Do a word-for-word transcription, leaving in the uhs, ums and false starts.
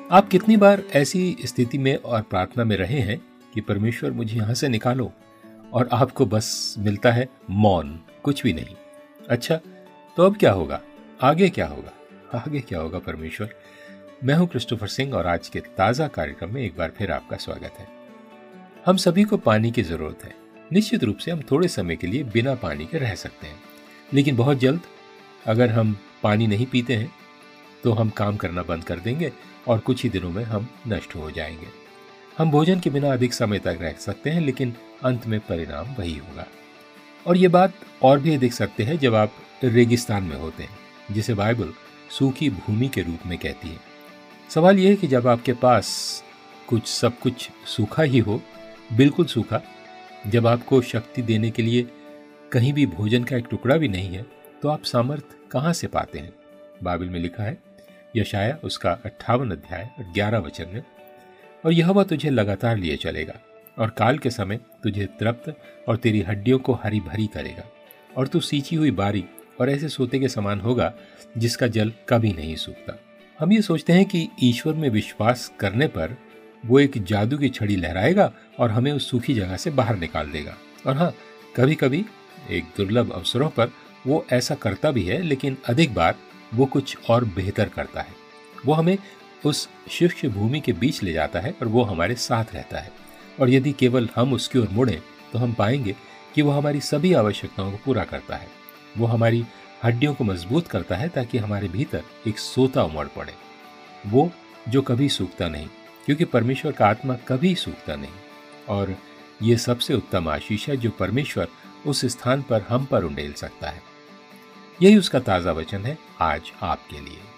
आप कितनी बार ऐसी स्थिति में और प्रार्थना में रहे हैं कि परमेश्वर मुझे यहां से निकालो, और आपको बस मिलता है मौन, कुछ भी नहीं। अच्छा, तो अब क्या होगा? आगे क्या होगा? आगे क्या होगा परमेश्वर? मैं हूं क्रिस्टोफर सिंह और आज के ताजा कार्यक्रम में एक बार फिर आपका स्वागत है। हम सभी को पानी की जरूरत है। निश्चित रूप से हम थोड़े समय के लिए बिना पानी के रह सकते हैं, लेकिन बहुत जल्द अगर हम पानी नहीं पीते हैं तो हम काम करना बंद कर देंगे और कुछ ही दिनों में हम नष्ट हो जाएंगे। हम भोजन के बिना अधिक समय तक रह सकते हैं, लेकिन अंत में परिणाम वही होगा। और ये बात और भी देख सकते हैं जब आप रेगिस्तान में होते हैं, जिसे बाइबल सूखी भूमि के रूप में कहती है। सवाल यह है कि जब आपके पास कुछ सब कुछ सूखा ही हो, बिल्कुल सूखा, जब आपको शक्ति देने के लिए कहीं भी भोजन का एक टुकड़ा भी नहीं है, तो आप सामर्थ कहाँ से पाते हैं? बाइबल में लिखा है, यशाया उसका अट्ठावन अध्याय ग्यारह वचन में, और यहोवा तुझे लगातार लिए चलेगा और काल के समय तुझे तृप्त और तेरी हड्डियों को हरी भरी करेगा, और तू सींची हुई बारी और ऐसे सोते के समान होगा जिसका जल कभी नहीं सूखता। हम ये सोचते हैं कि ईश्वर में विश्वास करने पर वो एक जादू की छड़ी लहराएगा और हमें उस सूखी जगह से बाहर निकाल देगा। और हाँ, कभी कभी एक दुर्लभ अवसरों पर वो ऐसा करता भी है, लेकिन अधिक बार वो कुछ और बेहतर करता है। वो हमें उस शुष्क भूमि के बीच ले जाता है और वो हमारे साथ रहता है, और यदि केवल हम उसकी ओर मुड़ें तो हम पाएंगे कि वो हमारी सभी आवश्यकताओं को पूरा करता है। वो हमारी हड्डियों को मजबूत करता है ताकि हमारे भीतर एक सोता उमड़ पड़े, वो जो कभी सूखता नहीं, क्योंकि परमेश्वर का आत्मा कभी सूखता नहीं। और ये सबसे उत्तम आशीष है जो परमेश्वर उस स्थान पर हम पर उंडेल सकता है। यही उसका ताजा वचन है आज आपके लिए।